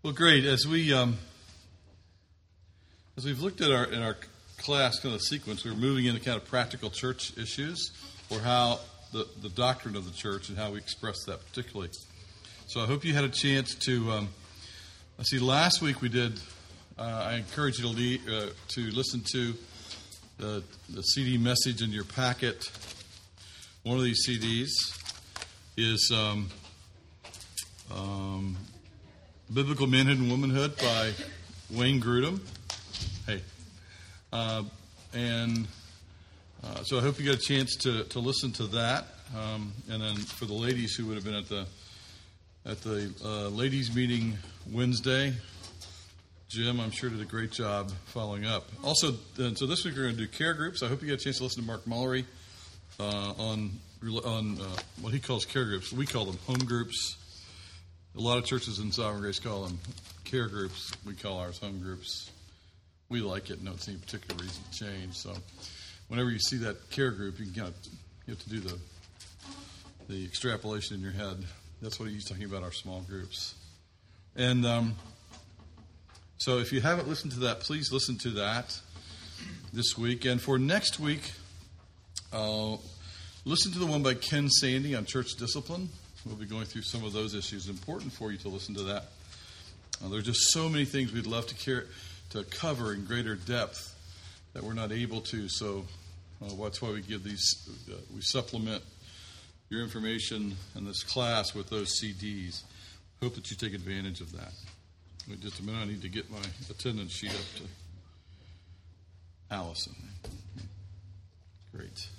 Well, great. As we've looked at in our class kind of sequence, we're moving into kind of practical church issues, or how the doctrine of the church and how we express that particularly. So I hope you had a chance to. Last week we did. I encourage you to listen to the CD message in your packet. One of these CDs is Biblical Manhood and Womanhood by Wayne Grudem. Hey. So I hope you got a chance to listen to that. And then for the ladies who would have been at the ladies' meeting Wednesday, Jim, I'm sure, did a great job following up. Also, so this week we're going to do care groups. I hope you got a chance to listen to Mark Mullery on what he calls care groups. We call them home groups. A lot of churches in Sovereign Grace call them care groups. We call ours home groups. We like it. No, it's any particular reason to change. So whenever you see that care group, you have to do the extrapolation in your head. That's what he's talking about, our small groups. And so if you haven't listened to that, please listen to that this week. And for next week, listen to the one by Ken Sandy on church discipline. We'll be going through some of those issues. It's important for you to listen to that. There are just so many things we'd love to cover in greater depth that we're not able to. So that's why we give these. We supplement your information in this class with those CDs. Hope that you take advantage of that. Wait just a minute. I need to get my attendance sheet up to Allison. Great.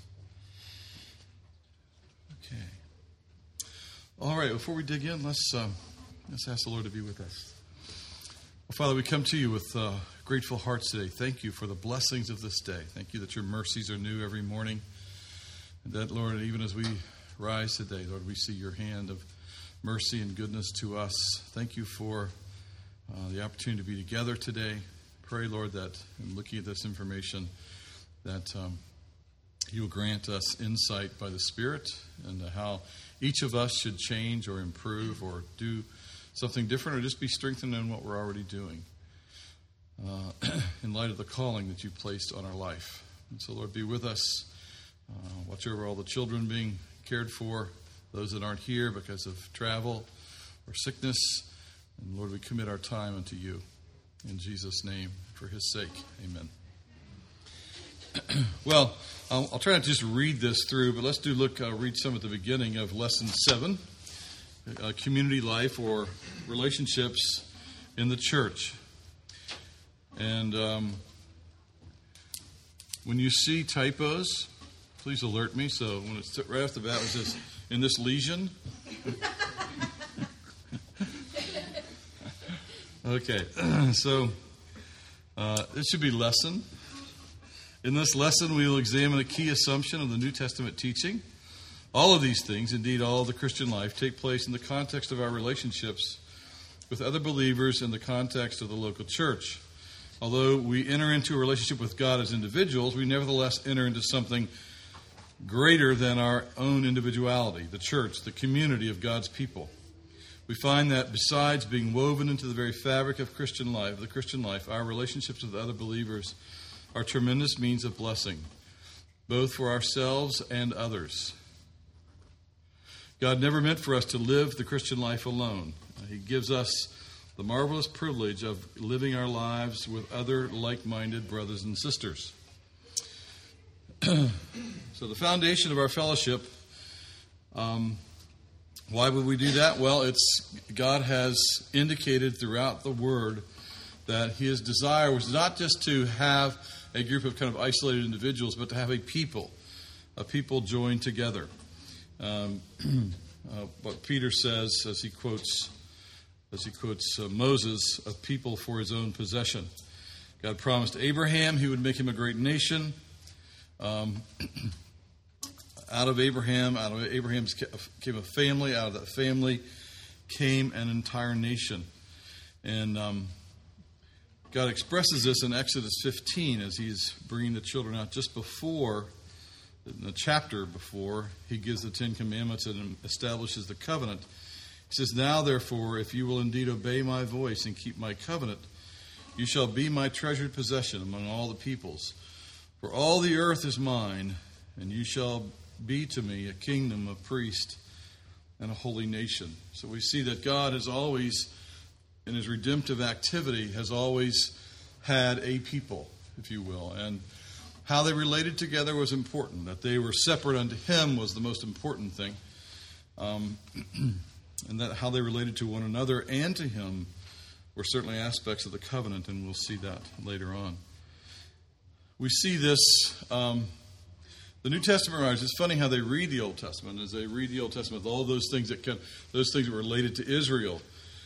Okay. All right. Before we dig in, let's ask the Lord to be with us. Well, Father, we come to you with grateful hearts today. Thank you for the blessings of this day. Thank you that your mercies are new every morning. And that, Lord, even as we rise today, Lord, we see your hand of mercy and goodness to us. Thank you for the opportunity to be together today. Pray, Lord, that in looking at this information, that you will grant us insight by the Spirit into how each of us should change or improve or do something different, or just be strengthened in what we're already doing in light of the calling that you've placed on our life. And so, Lord, be with us. Watch over all the children being cared for, those that aren't here because of travel or sickness. And, Lord, we commit our time unto you. In Jesus' name, for his sake, amen. Well, I'll try not to just read this through, but let's read some at the beginning of Lesson 7. Community life or relationships in the church. And when you see typos, please alert me. So when it's right off the bat, it says, in this lesion. Okay, so it should be lesson. In this lesson, we will examine a key assumption of the New Testament teaching. All of these things, indeed all of the Christian life, take place in the context of our relationships with other believers in the context of the local church. Although we enter into a relationship with God as individuals, we nevertheless enter into something greater than our own individuality, the church, the community of God's people. We find that besides being woven into the very fabric of the Christian life, our relationships with other believers are tremendous means of blessing, both for ourselves and others. God never meant for us to live the Christian life alone. He gives us the marvelous privilege of living our lives with other like-minded brothers and sisters. So the foundation of our fellowship, why would we do that? Well, God has indicated throughout the Word that his desire was not just to have a group of kind of isolated individuals, but to have a people joined together. What Peter says as he quotes Moses, a people for his own possession. God promised Abraham he would make him a great nation. Out of Abraham came a family. Out of that family came an entire nation. And God expresses this in Exodus 15 as he's bringing the children out just before, in the chapter before, he gives the Ten Commandments and establishes the covenant. He says, now, therefore, if you will indeed obey my voice and keep my covenant, you shall be my treasured possession among all the peoples. For all the earth is mine, and you shall be to me a kingdom of priests and a holy nation. So we see that God has always, in his redemptive activity, has always had a people, if you will. And how they related together was important. That they were separate unto him was the most important thing. And that how they related to one another and to him were certainly aspects of the covenant, and we'll see that later on. We see this, the New Testament writers, it's funny how they read the Old Testament. As they read the Old Testament, all those things that were related to Israel,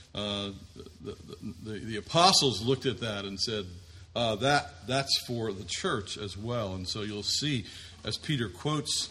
the apostles looked at that and said, that's for the church as well. And so you'll see, as Peter quotes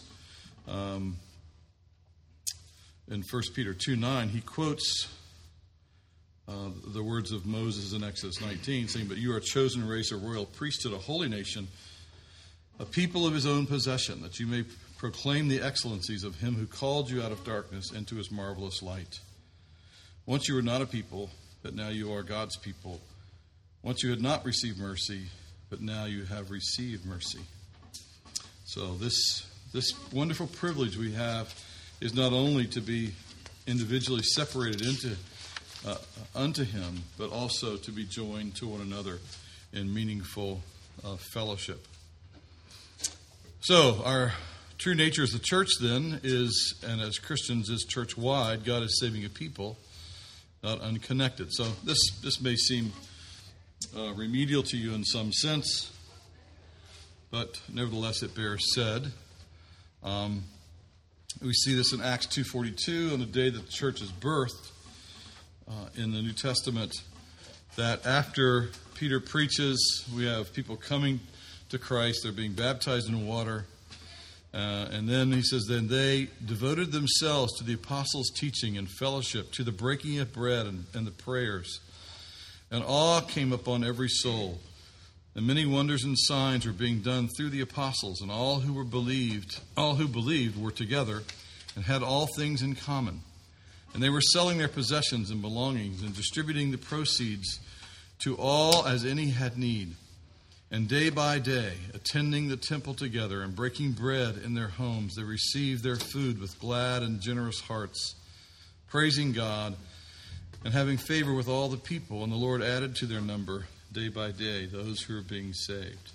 in 1 Peter 2:9, he quotes the words of Moses in Exodus 19, saying, but you are a chosen race, a royal priesthood, a holy nation, a people of his own possession, that you may proclaim the excellencies of him who called you out of darkness into his marvelous light. Once you were not a people, but now you are God's people. Once you had not received mercy, but now you have received mercy. So this wonderful privilege we have is not only to be individually separated unto him, but also to be joined to one another in meaningful fellowship. So our true nature as the church then is, and as Christians is church-wide, God is saving a people, not unconnected. So this may seem remedial to you in some sense, but nevertheless it bears said. We see this in Acts 2:42, on the day that the church is birthed in the New Testament, that after Peter preaches, we have people coming to Christ. They're being baptized in water. And then he says, then they devoted themselves to the apostles' teaching and fellowship, to the breaking of bread and the prayers. And awe came upon every soul. And many wonders and signs were being done through the apostles, and all who believed were together and had all things in common. And they were selling their possessions and belongings and distributing the proceeds to all as any had need. And day by day, attending the temple together and breaking bread in their homes, they received their food with glad and generous hearts, praising God and having favor with all the people. And the Lord added to their number day by day those who are being saved.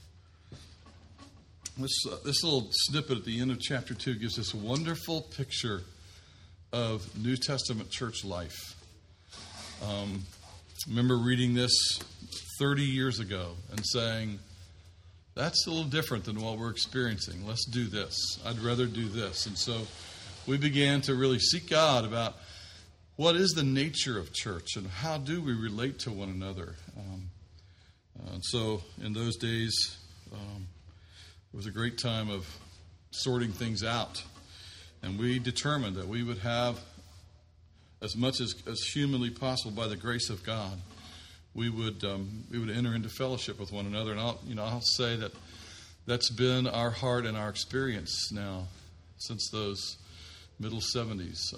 This little snippet at the end of chapter 2 gives us a wonderful picture of New Testament church life. I remember reading this 30 years ago and saying, that's a little different than what we're experiencing. Let's do this. I'd rather do this. And so we began to really seek God about what is the nature of church and how do we relate to one another. And so in those days, it was a great time of sorting things out. And we determined that we would have, as much as humanly possible by the grace of God, we would enter into fellowship with one another. And I'll say that that's been our heart and our experience now since those middle 70s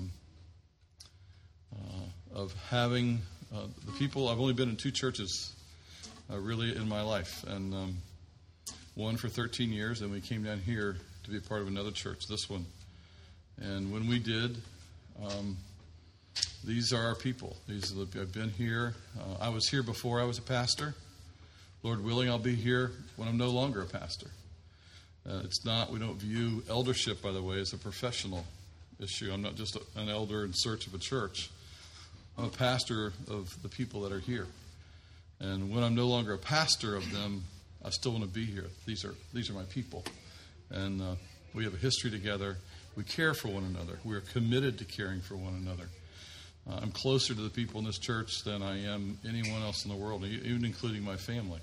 of having the people. I've only been in 2 churches really in my life, and one for 13 years, and we came down here to be a part of another church, this one. And when we did, these are our people. I've been here. I was here before I was a pastor. Lord willing, I'll be here when I'm no longer a pastor. We don't view eldership, by the way, as a professional issue. I'm not just an elder in search of a church. I'm a pastor of the people that are here. And when I'm no longer a pastor of them, I still want to be here. These are my people. And we have a history together. We care for one another. We are committed to caring for one another. I'm closer to the people in this church than I am anyone else in the world, even including my family.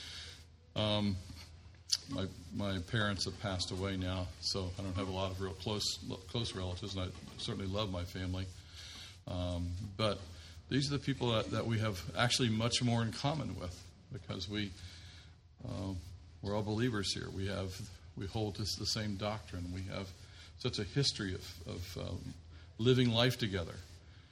My parents have passed away now, so I don't have a lot of real close relatives, and I certainly love my family. But these are the people that we have actually much more in common with, because we're all believers here. We hold to the same doctrine. We have such a history of living life together.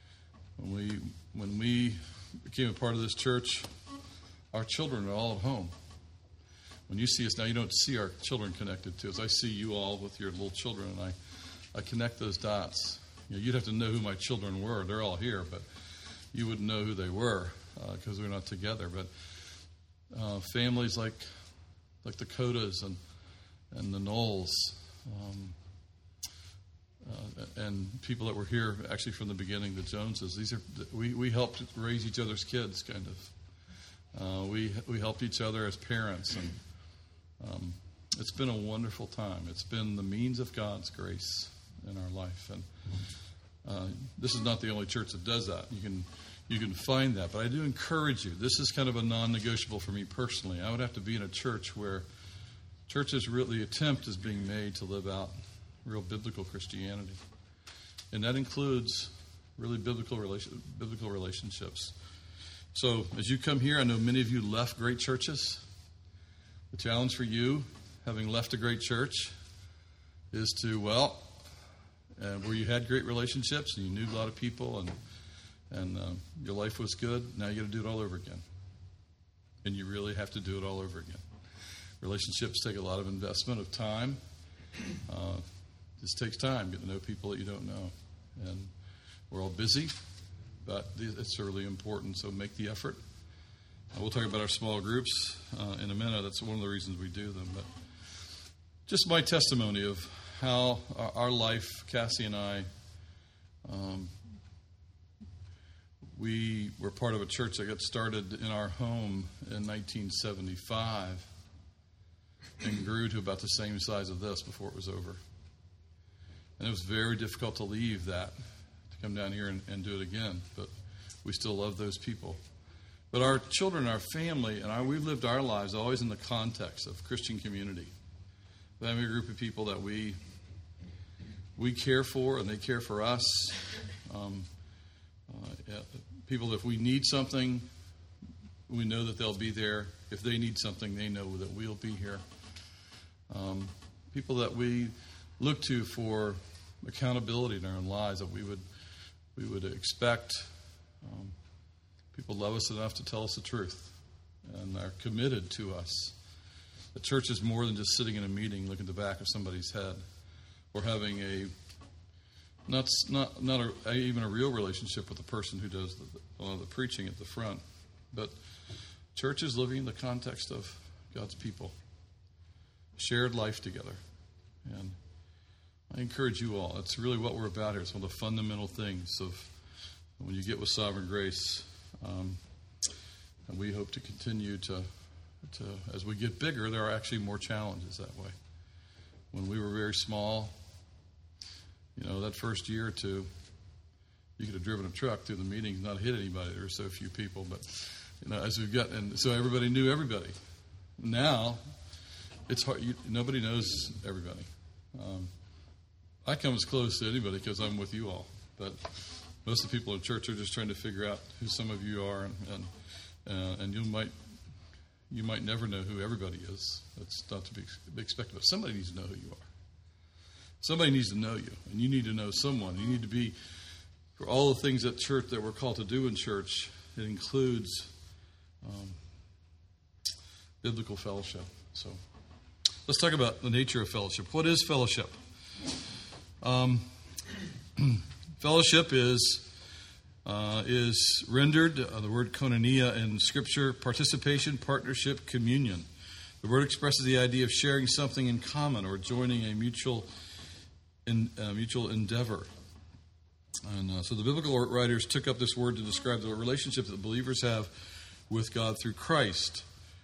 When we became a part of this church, our children are all at home. When you see us now, you don't see our children connected to us. I see you all with your little children, and I connect those dots. You'd have to know who my children were. They're all here, but you wouldn't know who they were because we're not together. But families like the Codas and the Knowles, and people that were here actually from the beginning, the Joneses. We helped raise each other's kids, kind of. We helped each other as parents, and it's been a wonderful time. It's been the means of God's grace in our life, and this is not the only church that does that. You can find that, but I do encourage you. This is kind of a non-negotiable for me personally. I would have to be in a church where churches really attempt is being made to live out real biblical Christianity, and that includes really biblical relationships. So as you come here, I know many of you left great churches. The challenge for you, having left a great church, is to, where you had great relationships and you knew a lot of people and your life was good, now you got to do it all over again. And you really have to do it all over again. Relationships take a lot of investment of time. This takes time, getting to know people that you don't know. And we're all busy, but it's really important, so make the effort. We'll talk about our small groups in a minute. That's one of the reasons we do them. But just my testimony of how our life, Cassie and I, we were part of a church that got started in our home in 1975 and grew to about the same size of this before it was over. And it was very difficult to leave that, to come down here and do it again. But we still love those people. But our children, our family, and we've lived our lives always in the context of Christian community. Having a group of people that we care for and they care for us. People that if we need something, we know that they'll be there. If they need something, they know that we'll be here. People that we look to for accountability in our own lives, that we would expect. People love us enough to tell us the truth and are committed to us. The church is more than just sitting in a meeting looking at the back of somebody's head or having not even a real relationship with the person who does the preaching at the front. But church is living in the context of God's people. Shared life together. And I encourage you all. That's really what we're about here. It's one of the fundamental things of when you get with Sovereign Grace. And we hope to continue to, as we get bigger, there are actually more challenges that way. When we were very small, that first year or two, you could have driven a truck through the meetings, not hit anybody. There were so few people, but as we've got, and so everybody knew everybody. Now, it's hard. Nobody knows everybody. I come as close to anybody because I'm with you all, but most of the people in church are just trying to figure out who some of you are, and you might never know who everybody is. That's not to be expected, but somebody needs to know who you are. Somebody needs to know you, and you need to know someone. You need to be, for all the things at church that we're called to do in church, it includes biblical fellowship. So let's talk about the nature of fellowship. What is fellowship? Fellowship is rendered, the word koinonia in Scripture, participation, partnership, communion. The word expresses the idea of sharing something in common or joining a mutual endeavor. And so the biblical writers took up this word to describe the relationship that believers have with God through Christ.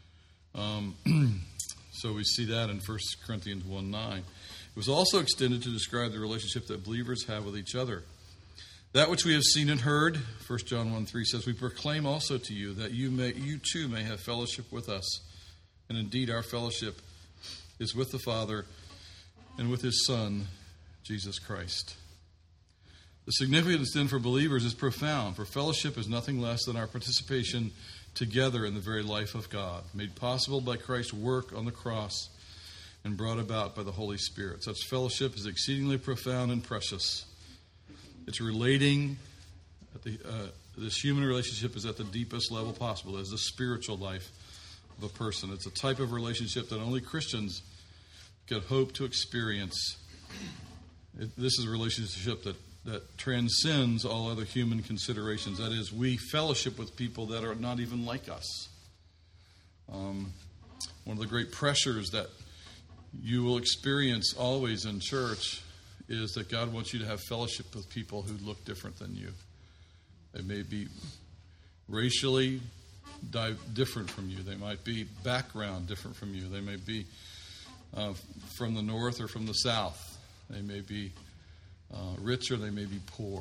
So we see that in 1 Corinthians 1:9. It was also extended to describe the relationship that believers have with each other. That which we have seen and heard, 1 John 1:3 says, we proclaim also to you that you too may have fellowship with us. And indeed our fellowship is with the Father and with His Son, Jesus Christ. The significance then for believers is profound, for fellowship is nothing less than our participation together in the very life of God, made possible by Christ's work on the cross and brought about by the Holy Spirit. Such fellowship is exceedingly profound and precious. It's relating this human relationship is at the deepest level possible, as the spiritual life of a person. It's a type of relationship that only Christians can hope to experience. This is a relationship that transcends all other human considerations. That is, we fellowship with people that are not even like us. One of the great pressures that you will experience always in church is that God wants you to have fellowship with people who look different than you. They may be racially different from you. They might be background different from you. They may be from the north or from the south. They may be rich or they may be poor.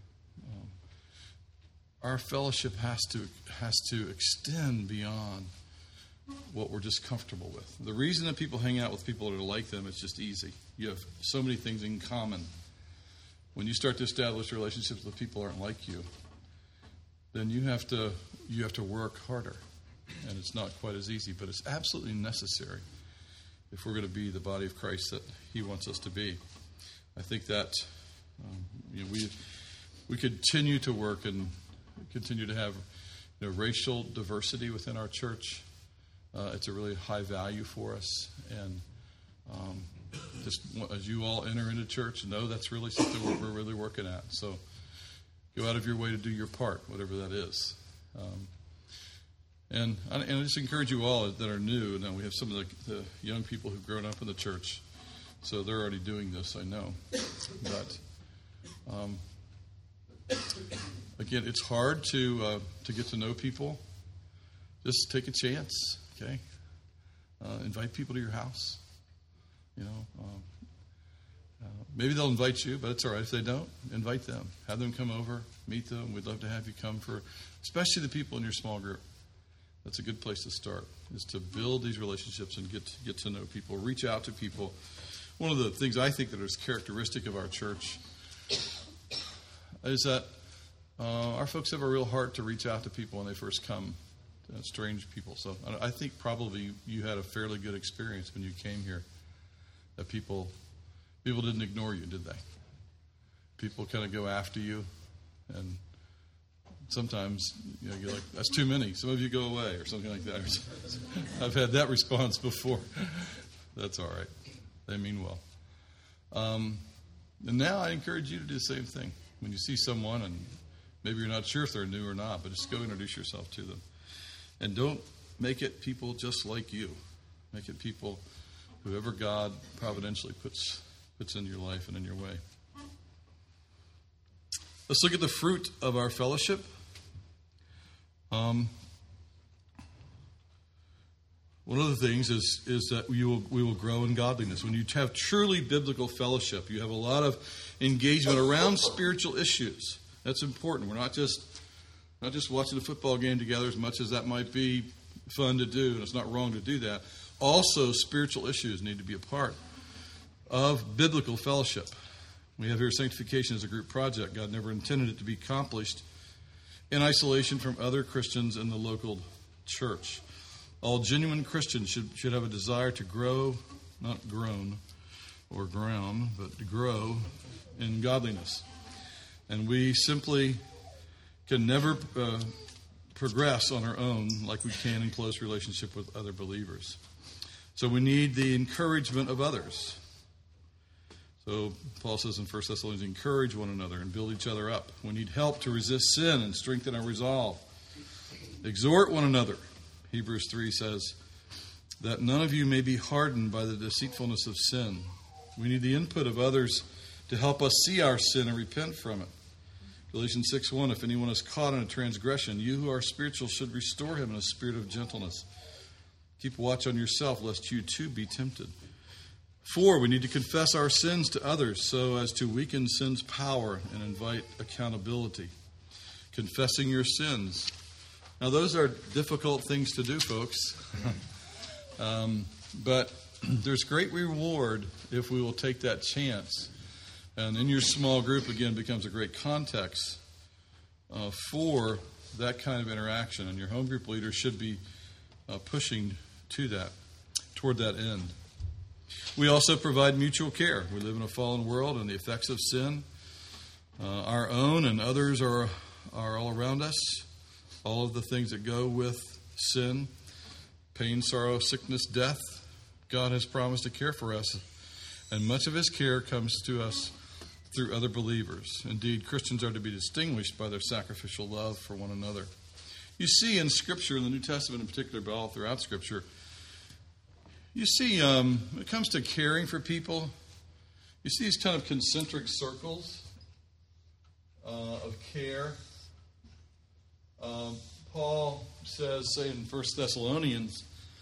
Our fellowship has to extend beyond what we're just comfortable with. The reason that people hang out with people that are like them is just easy. You have so many things in common. When you start to establish relationships with people who aren't like you, then you have to work harder, and it's not quite as easy, but it's absolutely necessary if we're going to be the body of Christ that He wants us to be. I think that we continue to work and continue to have racial diversity within our church. It's a really high value for us, and just as you all enter into church, know that's really something we're really working at. So go out of your way to do your part, whatever that is. And I just encourage you all that are new. Now we have some of the young people who've grown up in the church, so they're already doing this, I know. But again, it's hard to get to know people. Just take a chance, okay? Invite people to your house. Maybe they'll invite you, but it's all right if they don't. Invite them. Have them come over. Meet them. We'd love to have you come especially the people in your small group. That's a good place to start, is to build these relationships and get to know people. Reach out to people. One of the things I think that is characteristic of our church is that our folks have a real heart to reach out to people when they first come, strange people. So I think probably you had a fairly good experience when you came here, that people didn't ignore you, did they? People kind of go after you, and sometimes you're like, that's too many. Some of you go away or something like that. I've had that response before. That's all right. They mean well. And now I encourage you to do the same thing. When you see someone, and maybe you're not sure if they're new or not, but just go introduce yourself to them. And don't make it people just like you. Make it people whoever God providentially puts in your life and in your way. Let's look at the fruit of our fellowship. One of the things is that we will grow in godliness. When you have truly biblical fellowship, you have a lot of engagement around spiritual issues. That's important. We're not just watching a football game together, as much as that might be fun to do, and it's not wrong to do that. Also, spiritual issues need to be a part of biblical fellowship. We have here sanctification as a group project. God never intended it to be accomplished in isolation from other Christians in the local church. All genuine Christians should have a desire to grow, not groan or ground, but to grow in godliness. And we simply can never progress on our own like we can in close relationship with other believers. So we need the encouragement of others. So Paul says in 1 Thessalonians, encourage one another and build each other up. We need help to resist sin and strengthen our resolve. Exhort one another. Hebrews 3 says that none of you may be hardened by the deceitfulness of sin. We need the input of others to help us see our sin and repent from it. Galatians 6:1, if anyone is caught in a transgression, you who are spiritual should restore him in a spirit of gentleness. Keep watch on yourself, lest you too be tempted. 4, we need to confess our sins to others so as to weaken sin's power and invite accountability. Confessing your sins. Now, those are difficult things to do, folks. But there's great reward if we will take that chance. And in your small group, again, becomes a great context for that kind of interaction. And your home group leader should be pushing toward that end. We also provide mutual care. We live in a fallen world, and the effects of sin, our own and others, are are all around us, all of the things that go with sin, pain, sorrow, sickness, death. God has promised to care for us, and much of his care comes to us through other believers. Indeed, Christians are to be distinguished by their sacrificial love for one another. You see in Scripture, in the New Testament in particular, but all throughout Scripture, you see when it comes to caring for people, you see these kind of concentric circles of care. Paul says, say in 1 Thessalonians,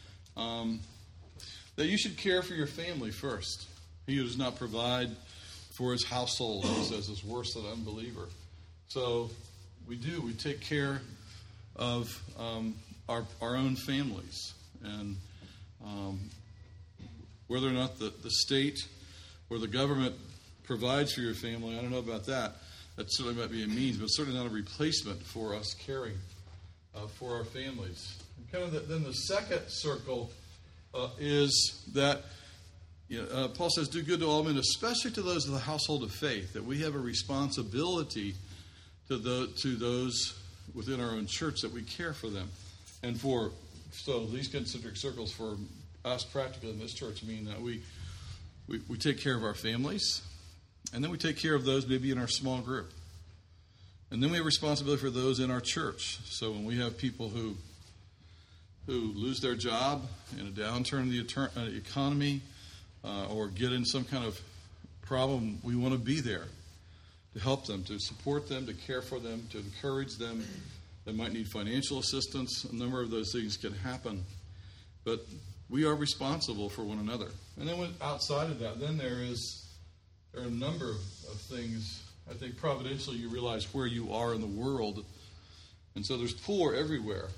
that you should care for your family first. He who does not provide for his household, he says, is worse than an unbeliever. So we take care of our own families. And whether or not the state or the government provides for your family, I don't know about that. That certainly might be a means, but certainly not a replacement for us caring for our families. And kind of then the second circle is that Paul says, do good to all men, especially to those of the household of faith, that we have a responsibility to those within our own church, that we care for them. And so these concentric circles for us practically in this church mean that we take care of our families, and then we take care of those maybe in our small group. And then we have responsibility for those in our church. So when we have people who lose their job in a downturn in the economy or get in some kind of problem, we want to be there to help them, to support them, to care for them, to encourage them. They might need financial assistance. A number of those things can happen. But we are responsible for one another. And then outside of that, then there are a number of things. I think providentially you realize where you are in the world. And so there's poor everywhere.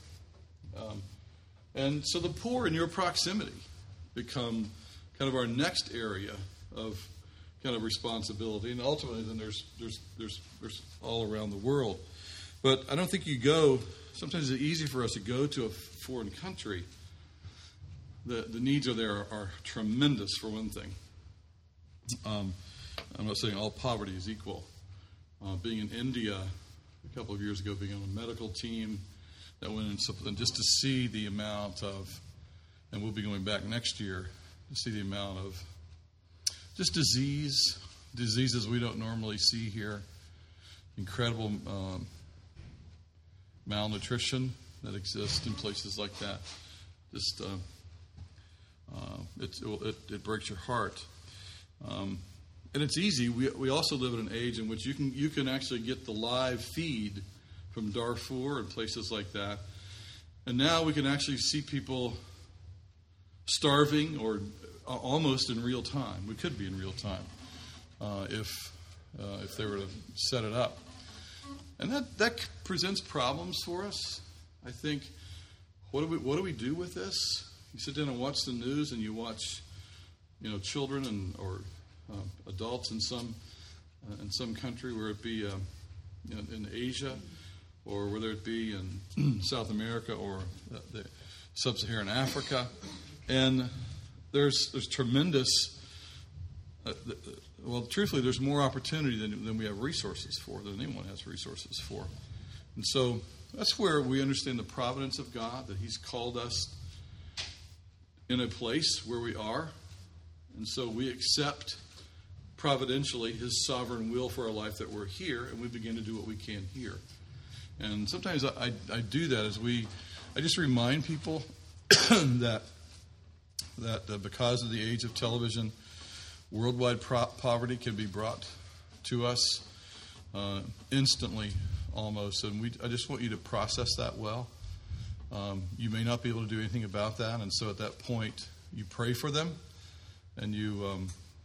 And so the poor in your proximity become kind of our next area of kind of responsibility. And ultimately then there's all around the world. But I don't think sometimes it's easy for us to go to a foreign country. The needs are tremendous, for one thing. I'm not saying all poverty is equal. Being in India a couple of years ago, being on a medical team that went in something, just to see the amount of, and we'll be going back next year, to see the amount of just diseases we don't normally see here, incredible malnutrition that exists in places like that. Just it breaks your heart. And it's easy. We also live in an age in which you can actually get the live feed from Darfur and places like that. And now we can actually see people starving or almost in real time. We could be in real time if they were to set it up. And that presents problems for us. I think, what do we do with this? You sit down and watch the news, and you watch, children or adults in some country, where it be in Asia, or whether it be in South America or the sub-Saharan Africa, and there's tremendous. Truthfully, there's more opportunity than we have resources for, than anyone has resources for, and so that's where we understand the providence of God, that He's called us in a place where we are, and so we accept providentially His sovereign will for our life, that we're here, and we begin to do what we can here. And sometimes I do that I just remind people that because of the age of television, worldwide poverty can be brought to us instantly almost, and I just want you to process that well. You may not be able to do anything about that, and so at that point you pray for them, and you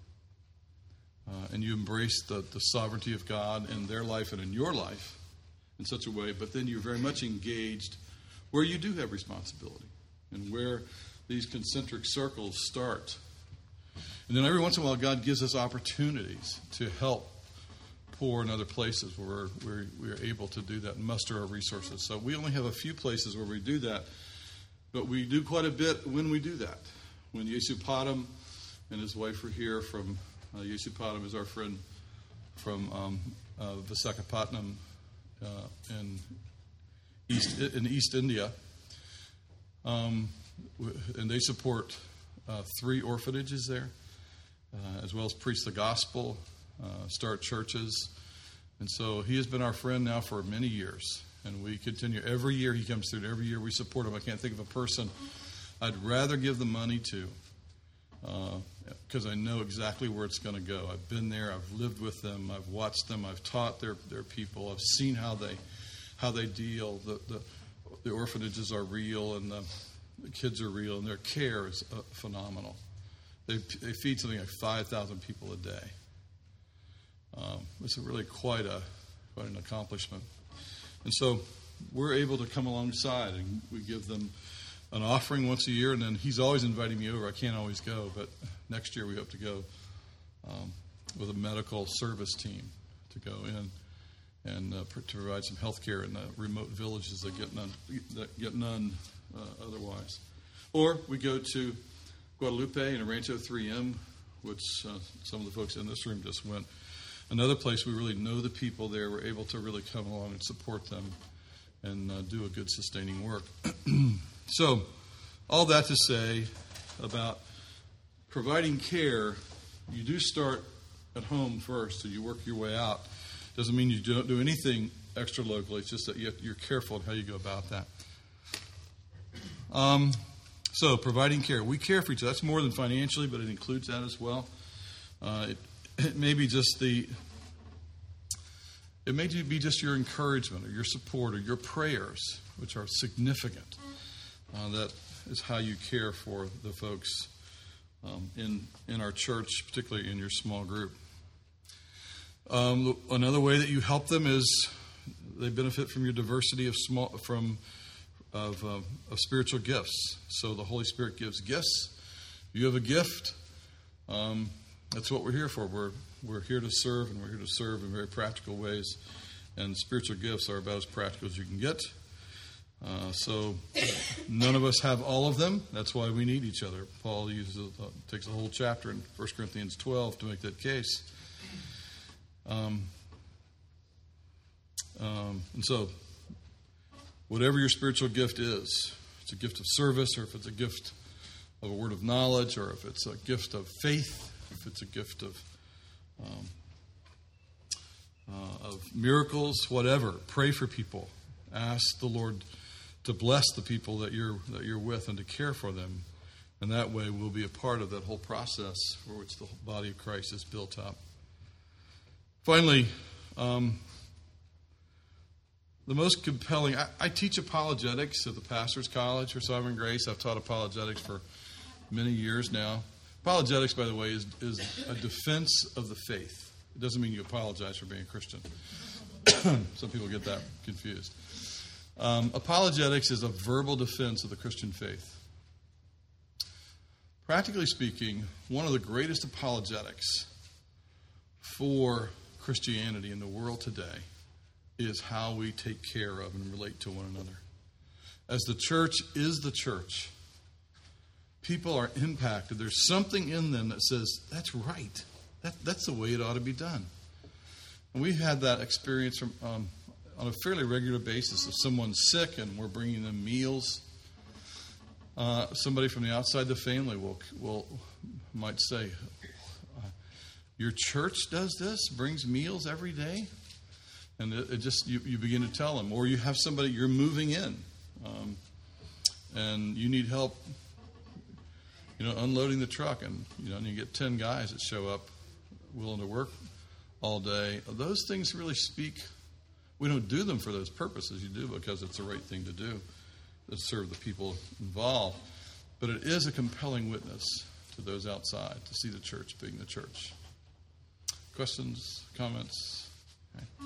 embrace the sovereignty of God in their life and in your life in such a way, but then you're very much engaged where you do have responsibility and where these concentric circles start. And then every once in a while God gives us opportunities to help poor in other places where we are able to do that and muster our resources. So we only have a few places where we do that, but we do quite a bit when we do that. When Yesu Padam and his wife were here from Yesu Padam is our friend from Visakhapatnam in East India, and they support 3 orphanages there, as well as preach the gospel, start churches. And so he has been our friend now for many years, and we continue. Every year he comes through, every year we support him. I can't think of a person I'd rather give the money to, because I know exactly where it's going to go. I've been there, I've lived with them, I've watched them, I've taught their people, I've seen how they deal. The orphanages are real, and the kids are real, and their care is phenomenal. They feed something like 5,000 people a day. It's really quite an accomplishment. And so we're able to come alongside, and we give them an offering once a year, and then he's always inviting me over. I can't always go, but next year we hope to go with a medical service team to go in and to provide some health care in the remote villages that get none otherwise. Or we go to Guadalupe and Rancho 3M, which some of the folks in this room just went. Another place we really know the people there. We're able to really come along and support them and do a good sustaining work. So, all that to say about providing care, you do start at home first, and you work your way out. Doesn't mean you don't do anything extra locally. It's just that you're careful in how you go about that. So, providing care. We care for each other. That's more than financially, but it includes that as well. It may be just it may be just your encouragement or your support or your prayers, which are significant. That is how you care for the folks in our church, particularly in your small group. Another way that you help them is they benefit from your diversity of spiritual gifts. So the Holy Spirit gives gifts. You have a gift. That's what we're here for. We're here to serve, and we're here to serve in very practical ways. And spiritual gifts are about as practical as you can get. So none of us have all of them. That's why we need each other. Paul takes a whole chapter in 1 Corinthians 12 to make that case. And so whatever your spiritual gift is, if it's a gift of service, or if it's a gift of a word of knowledge, or if it's a gift of faith, if it's a gift of miracles, whatever, pray for people. Ask the Lord to bless the people that you're with and to care for them. And that way we'll be a part of that whole process for which the body of Christ is built up. Finally, the most compelling, I teach apologetics at the Pastor's College for Sovereign Grace. I've taught apologetics for many years now. Apologetics, by the way, is a defense of the faith. It doesn't mean you apologize for being a Christian. Some people get that confused. Apologetics is a verbal defense of the Christian faith. Practically speaking, one of the greatest apologetics for Christianity in the world today is how we take care of and relate to one another. As the church is the church, people are impacted. There's something in them that says, that's right. That's the way it ought to be done. And we've had that experience from, on a fairly regular basis. If someone's sick and we're bringing them meals, somebody from the outside the family might say, your church does this, brings meals every day? And it just, you begin to tell them. Or you have somebody, you're moving in, and you need help, unloading the truck, and you get 10 guys that show up willing to work all day. Those things really speak. We don't do them for those purposes. You do because it's the right thing to do, to serve the people involved. But it is a compelling witness to those outside to see the church being the church. Questions, comments? Okay.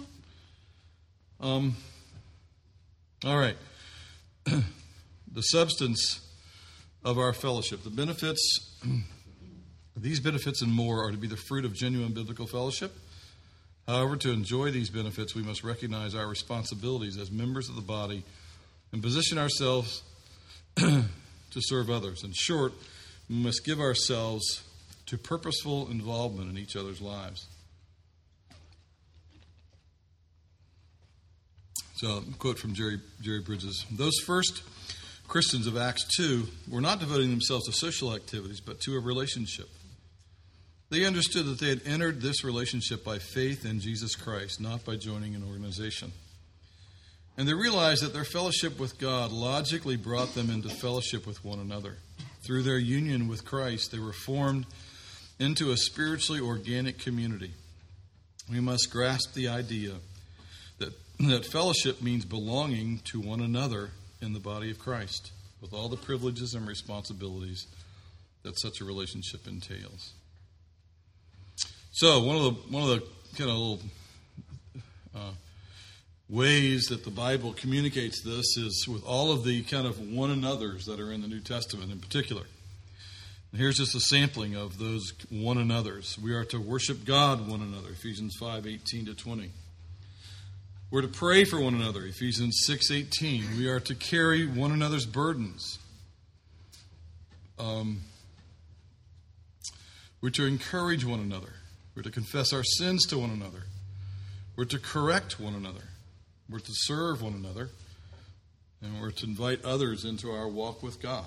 All right. The substance of our fellowship, the benefits, these benefits and more are to be the fruit of genuine biblical fellowship. However, to enjoy these benefits, we must recognize our responsibilities as members of the body and position ourselves to serve others. In short, we must give ourselves to purposeful involvement in each other's lives. So, a quote from Jerry Bridges. Those first Christians of Acts 2 were not devoting themselves to social activities, but to a relationship. They understood that they had entered this relationship by faith in Jesus Christ, not by joining an organization. And they realized that their fellowship with God logically brought them into fellowship with one another. Through their union with Christ, they were formed into a spiritually organic community. We must grasp the idea that fellowship means belonging to one another in the body of Christ, with all the privileges and responsibilities that such a relationship entails. So, one of the kind of little ways that the Bible communicates this is with all of the kind of one another's that are in the New Testament in particular. And here's just a sampling of those one another's. We are to worship God one another, Ephesians 5:18-20. We're to pray for one another, Ephesians 6:18. We are to carry one another's burdens. We're to encourage one another. We're to confess our sins to one another. We're to correct one another. We're to serve one another. And we're to invite others into our walk with God.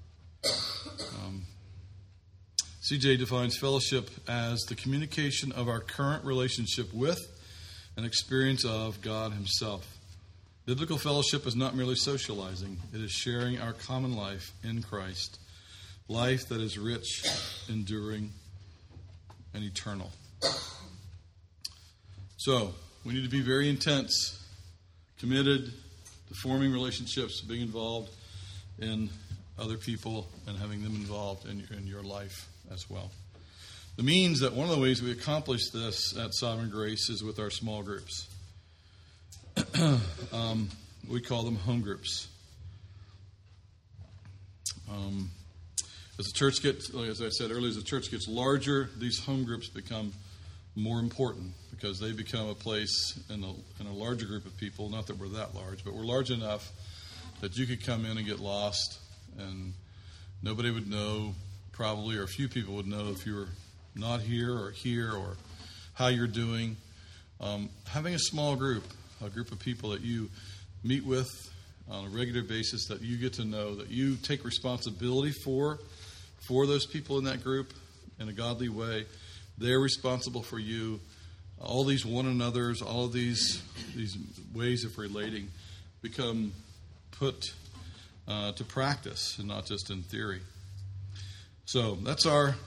CJ defines fellowship as the communication of our current relationship with an experience of God Himself. Biblical fellowship is not merely socializing. It is sharing our common life in Christ. Life that is rich, enduring, and eternal. So, we need to be very intense, committed to forming relationships, being involved in other people, and having them involved in your life as well. It means that one of the ways we accomplish this at Sovereign Grace is with our small groups. We call them home groups. As the church gets, as I said earlier, as the church gets larger, these home groups become more important because they become a place in a larger group of people. Not that we're that large, but we're large enough that you could come in and get lost, and nobody would know, probably, or a few people would know if you were not here or how you're doing. Having a small group, a group of people that you meet with on a regular basis, that you get to know, that you take responsibility for those people in that group in a godly way. They're responsible for you. All these one another's, all of these ways of relating become put to practice and not just in theory. So that's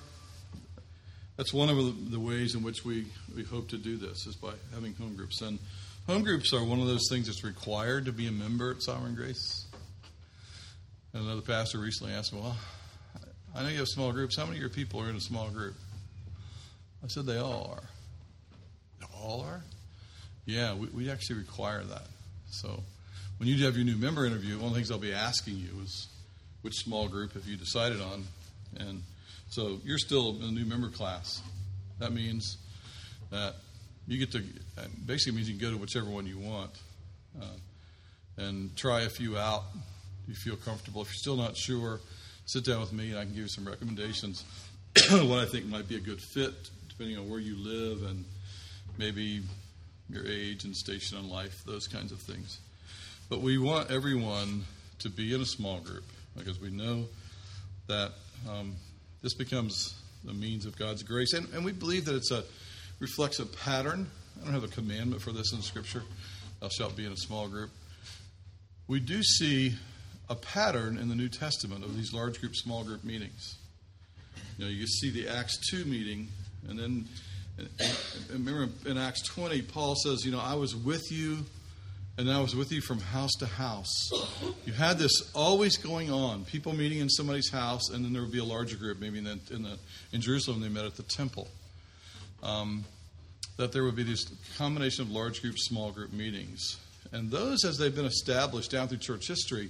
one of the ways in which we hope to do this, is by having home groups. And home groups are one of those things that's required to be a member at Sovereign Grace. And another pastor recently asked me, well, I know you have small groups. How many of your people are in a small group? I said they all are. They all are? Yeah, we actually require that. So when you have your new member interview, one of the things I'll be asking you is which small group have you decided on? And so you're still in a new member class. That means that you get to, basically means you can go to whichever one you want and try a few out. You feel comfortable. If you're still not sure, sit down with me and I can give you some recommendations what I think might be a good fit, depending on where you live and maybe your age and station in life, those kinds of things. But we want everyone to be in a small group because we know that this becomes the means of God's grace. And we believe that it reflects a pattern. I don't have a commandment for this in Scripture. Thou shalt be in a small group. We do see a pattern in the New Testament of these large group, small group meetings. You know, you see the Acts 2 meeting, and then and remember in Acts 20, Paul says, I was with you, and I was with you from house to house. You had this always going on, people meeting in somebody's house, and then there would be a larger group. Maybe in Jerusalem they met at the temple. That there would be this combination of large group, small group meetings. And those, as they've been established down through church history,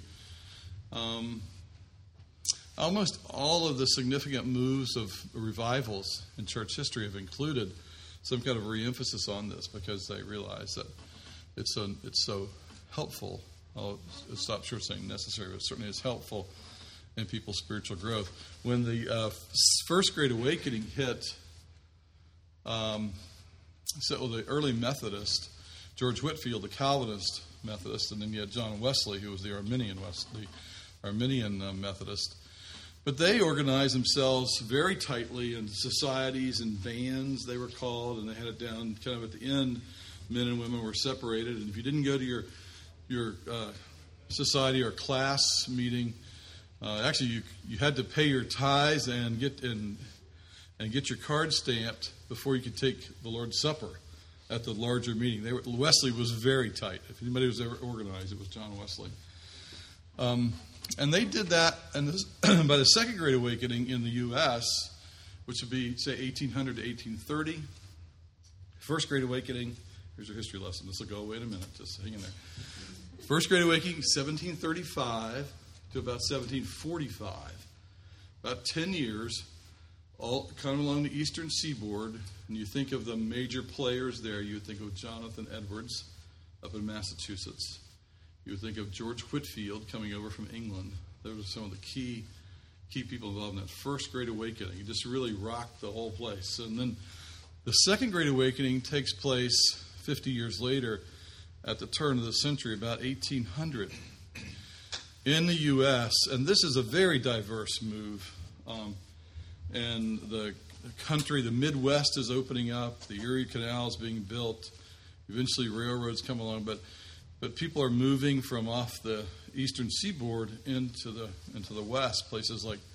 almost all of the significant moves of revivals in church history have included some kind of re-emphasis on this because they realize that it's so helpful. I'll stop short saying necessary, but certainly it's helpful in people's spiritual growth. When the First Great Awakening hit, the early Methodist, George Whitefield, the Calvinist, Methodist, and then you had John Wesley, who was the Arminian Methodist. But they organized themselves very tightly in societies and bands, they were called, and they had it down kind of at the end. Men and women were separated, and if you didn't go to your society or class meeting, actually you had to pay your tithes and get your card stamped before you could take the Lord's Supper at the larger meeting. Wesley was very tight. If anybody was ever organized, it was John Wesley. And they did that, and by the Second Great Awakening in the U.S., which would be, say, 1800 to 1830, First Great Awakening, here's your history lesson. This will go away in a minute. Just hang in there. First Great Awakening, 1735 to about 1745. About 10 years, all kind of along the eastern seaboard. And you think of the major players there, you would think of Jonathan Edwards up in Massachusetts. You would think of George Whitefield coming over from England. Those are some of the key people involved in that First Great Awakening. It just really rocked the whole place. And then the Second Great Awakening takes place 50 years later at the turn of the century, about 1800, in the U.S. And this is a very diverse move. And the country, the Midwest is opening up. The Erie Canal is being built. Eventually railroads come along. But people are moving from off the eastern seaboard into the west, places like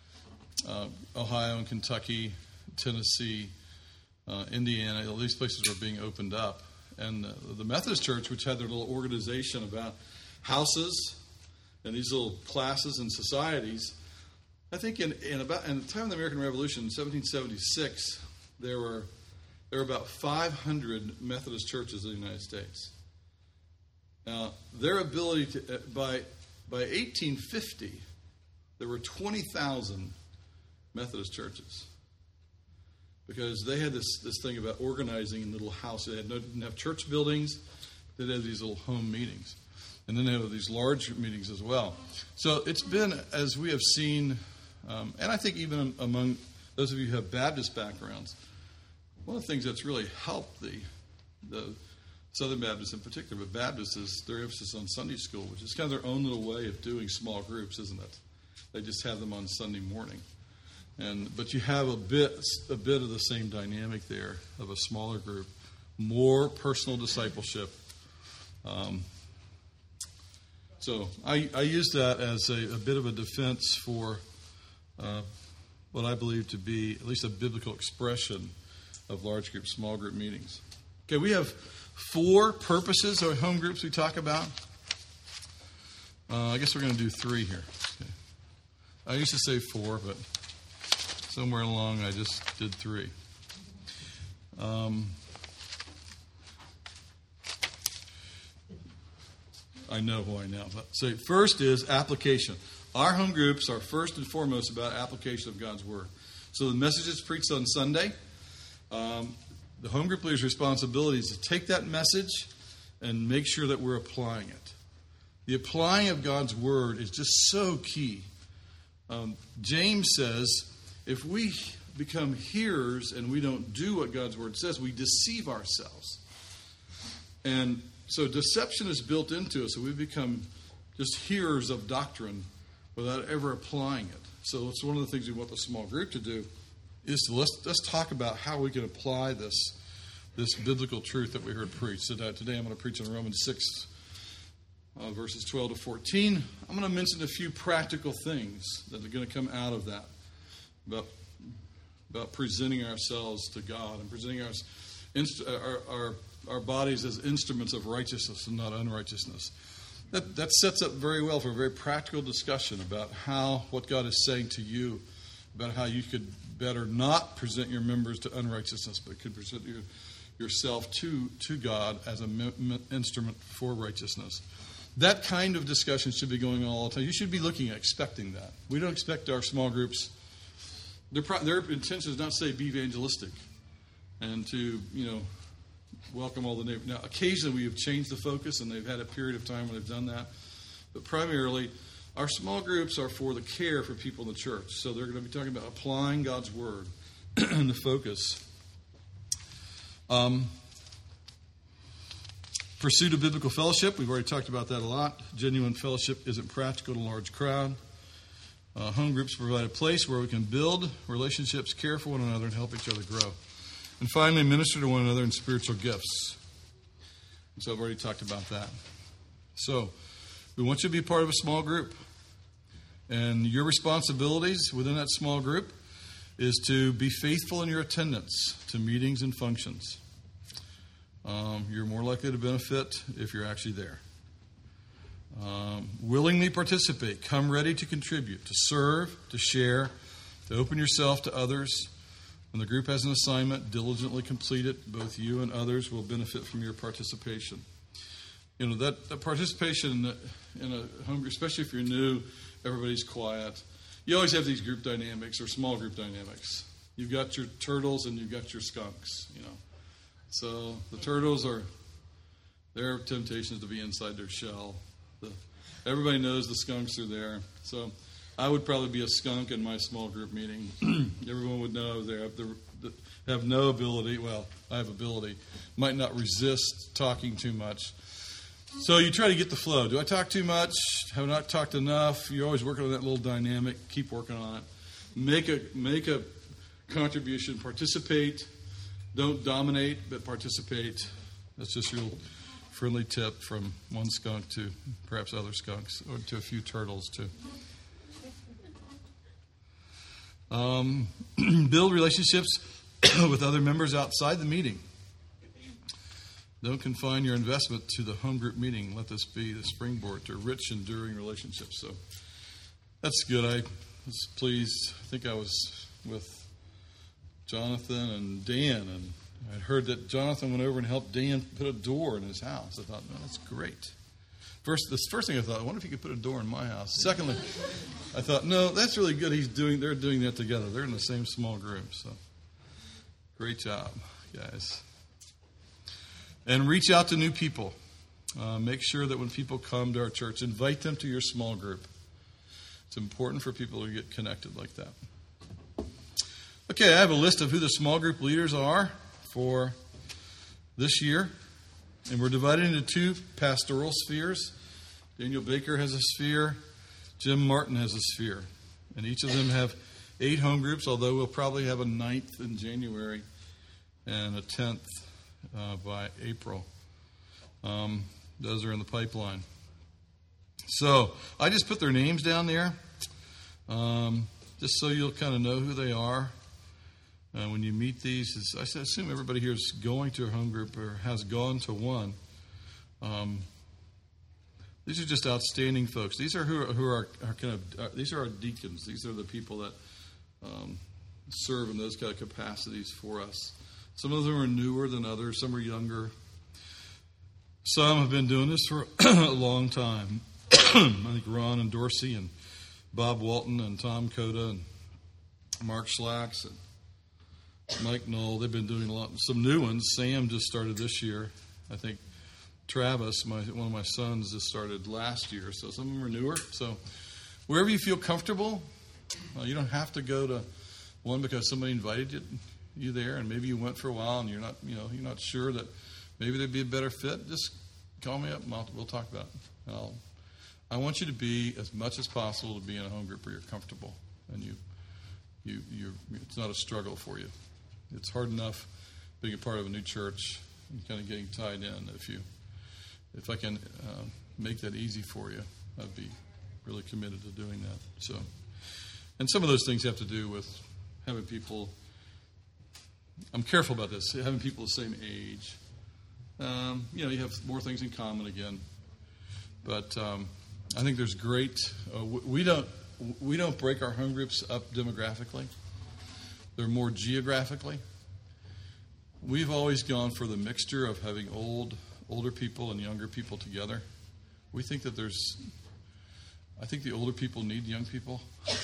Ohio and Kentucky, Tennessee, Indiana. All these places are being opened up. And the Methodist Church, which had their little organization about houses and these little classes and societies, I think in the time of the American Revolution, 1776, there were about 500 Methodist churches in the United States. Now, their ability to by 1850, there were 20,000 Methodist churches, because they had this thing about organizing in little houses. They didn't have church buildings. They had these little home meetings. And then they have these large meetings as well. So it's been, as we have seen, and I think even among those of you who have Baptist backgrounds, one of the things that's really helped the Southern Baptists in particular, but Baptists, is their emphasis on Sunday school, which is kind of their own little way of doing small groups, isn't it? They just have them on Sunday morning. But you have a bit of the same dynamic there of a smaller group, more personal discipleship. So I use that as a bit of a defense for what I believe to be at least a biblical expression of large group, small group meetings. Okay, we have 4 purposes of home groups we talk about. I guess we're going to do 3 here. Okay. I used to say 4, but somewhere along I just did 3. I know who I know. So first is application. Our home groups are first and foremost about application of God's Word. So the message is preached on Sunday. The home group leader's responsibility is to take that message and make sure that we're applying it. The applying of God's Word is just so key. James says, if we become hearers and we don't do what God's Word says, we deceive ourselves. And so deception is built into us, so we become just hearers of doctrine without ever applying it. So it's one of the things we want the small group to do, is to let's talk about how we can apply this biblical truth that we heard preached. So today I'm going to preach on Romans 6, verses 12 to 14. I'm going to mention a few practical things that are going to come out of that about presenting ourselves to God and presenting our bodies as instruments of righteousness and not unrighteousness. That sets up very well for a very practical discussion about what God is saying to you, about how you could better not present your members to unrighteousness, but could present yourself to God as an instrument for righteousness. That kind of discussion should be going on all the time. You should be expecting that. We don't expect our small groups. Their intention is not to say be evangelistic and to welcome all the neighbors. Now, occasionally we have changed the focus, and they've had a period of time when they've done that. But primarily, our small groups are for the care for people in the church. So they're going to be talking about applying God's Word and the focus. Pursuit of biblical fellowship. We've already talked about that a lot. Genuine fellowship isn't practical in a large crowd. Home groups provide a place where we can build relationships, care for one another, and help each other grow. And finally, minister to one another in spiritual gifts. So I've already talked about that. So we want you to be part of a small group. And your responsibilities within that small group is to be faithful in your attendance to meetings and functions. You're more likely to benefit if you're actually there. Willingly participate. Come ready to contribute, to serve, to share, to open yourself to others. When the group has an assignment, diligently complete it. Both you and others will benefit from your participation. You know, that participation in a home group, especially if you're new, everybody's quiet. You always have these group dynamics or small group dynamics. You've got your turtles and you've got your skunks, you know. So the turtles their temptation is to be inside their shell. Everybody knows the skunks are there. So I would probably be a skunk in my small group meeting. Everyone would know I was there. I have no ability. Well, I have ability. Might not resist talking too much. So you try to get the flow. Do I talk too much? Have I not talked enough? You're always working on that little dynamic. Keep working on it. Make a contribution. Participate. Don't dominate, but participate. That's just your friendly tip from one skunk to perhaps other skunks, or to a few turtles too. Build relationships with other members outside the meeting. Don't confine your investment to the home group meeting. Let this be the springboard to rich, enduring relationships. So that's good. I was pleased. I think I was with Jonathan and Dan, and I heard that Jonathan went over and helped Dan put a door in his house. I thought, that's great. The first thing I thought, I wonder if he could put a door in my house. Secondly, I thought, no, that's really good. They're doing that together. They're in the same small group. So great job, guys. And reach out to new people. Make sure that when people come to our church, invite them to your small group. It's important for people to get connected like that. Okay, I have a list of who the small group leaders are for this year. And we're divided into two pastoral spheres. Daniel Baker has a sphere. Jim Martin has a sphere. And each of them have 8 home groups, although we'll probably have a 9th in January and a 10th by April. Those are in the pipeline. So I just put their names down there just so you'll kind of know who they are. When you meet these, I assume everybody here is going to a home group or has gone to one. These are just outstanding folks. These are who are kind of these are our deacons. These are the people that serve in those kind of capacities for us. Some of them are newer than others. Some are younger. Some have been doing this for a long time. I think Ron and Dorsey and Bob Walton and Tom Coda and Mark Schlacks and Mike Knoll, they've been doing a lot. Some new ones. Sam just started this year. I think Travis, one of my sons, just started last year. So some of them are newer. So wherever you feel comfortable, you don't have to go to one because somebody invited you there, and maybe you went for a while and you're not sure that maybe there'd be a better fit. Just call me up and we'll talk about it. I want you to be as much as possible to be in a home group where you're comfortable and it's not a struggle for you. It's hard enough being a part of a new church and kind of getting tied in. If I can make that easy for you, I'd be really committed to doing that. So, and some of those things have to do with having people. I'm careful about this. Having people the same age. You have more things in common again. But I think there's great. We don't break our home groups up demographically. They're more geographically. We've always gone for the mixture of having older people and younger people together. We think that I think the older people need young people.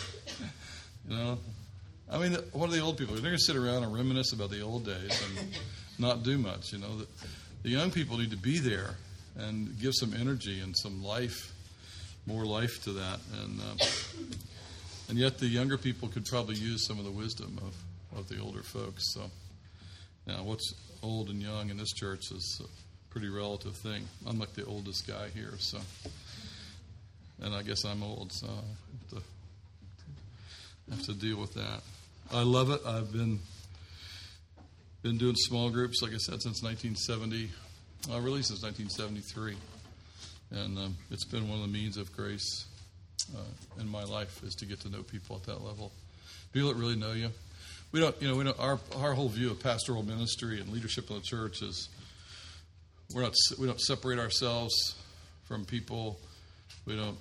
I mean, what are the old people? They're going to sit around and reminisce about the old days and not do much. The young people need to be there and give some energy and some life, more life to that. And yet the younger people could probably use some of the wisdom of the older folks. So now what's old and young in this church is pretty relative thing. I'm like the oldest guy here, so, and I guess I'm old, so I have to deal with that. I love it. I've been doing small groups, like I said, since 1970, really since 1973. And it's been one of the means of grace in my life is to get to know people at that level. People that really know you. We don't. Our whole view of pastoral ministry and leadership in the church is we don't separate ourselves from people. We don't.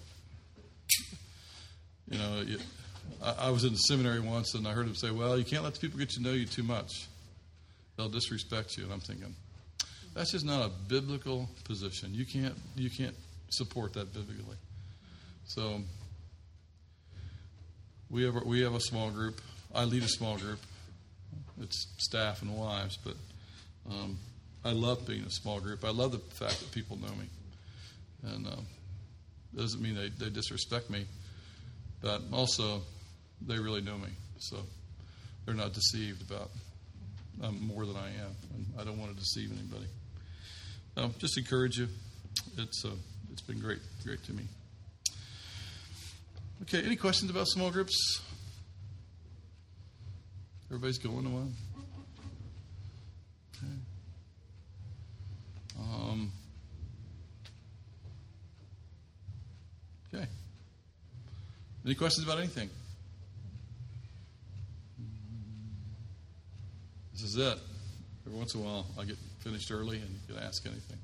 I was in the seminary once, and I heard him say, "Well, you can't let the people get to know you too much; they'll disrespect you." And I'm thinking, that's just not a biblical position. You can't support that biblically. So we have a small group. I lead a small group. It's staff and wives, but I love being in a small group. I love the fact that people know me, and it doesn't mean they disrespect me, but also they really know me, so they're not deceived about more than I am, and I don't want to deceive anybody. Just encourage you. It's been great to me. Okay, any questions about small groups? Everybody's going to one? Okay. Okay. Any questions about anything? This is it. Every once in a while, I get finished early and you can ask anything.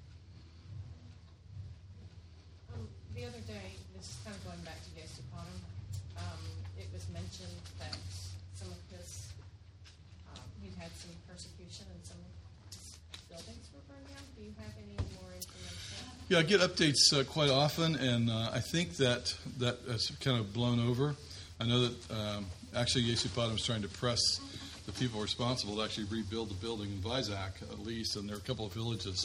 The other day, this is kind of going back to Yesu Potem, it was mentioned that some of his, he'd had some persecution and some of his buildings were burned down. Do you have any more information? Yeah, I get updates quite often, and I think that has kind of blown over. I know that actually Yesu Potem is trying to press the people responsible to actually rebuild the building in Vizak, at least, and there are a couple of villages.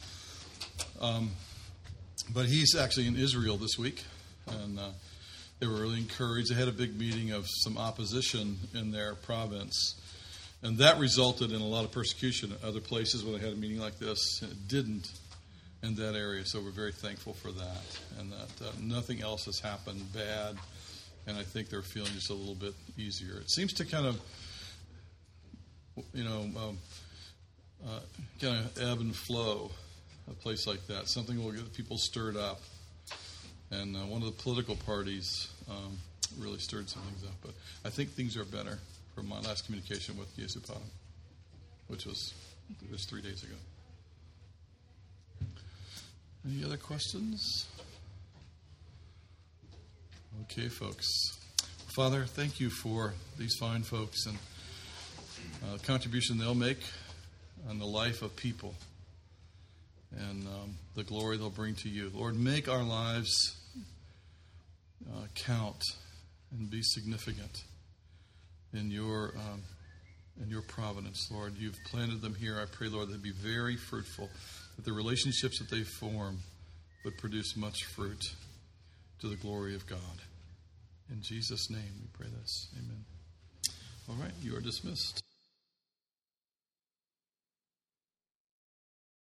But he's actually in Israel this week, and they were really encouraged. They had a big meeting of some opposition in their province, and that resulted in a lot of persecution at other places when they had a meeting like this. It didn't in that area, so we're very thankful for that, and that nothing else has happened bad, and I think they're feeling just a little bit easier. It seems to kind of, kind of ebb and flow, a place like that. Something will get people stirred up, and one of the political parties really stirred some things up. But I think things are better from my last communication with Yesu Potem, which was 3 days ago. Any other questions? Okay, folks. Father, thank you for these fine folks and the contribution they'll make on the life of people and the glory they'll bring to you. Lord, make our lives count and be significant in your providence, Lord. You've planted them here. I pray, Lord, they'd be very fruitful, that the relationships that they form would produce much fruit to the glory of God. In Jesus' name we pray this. Amen. All right, you are dismissed.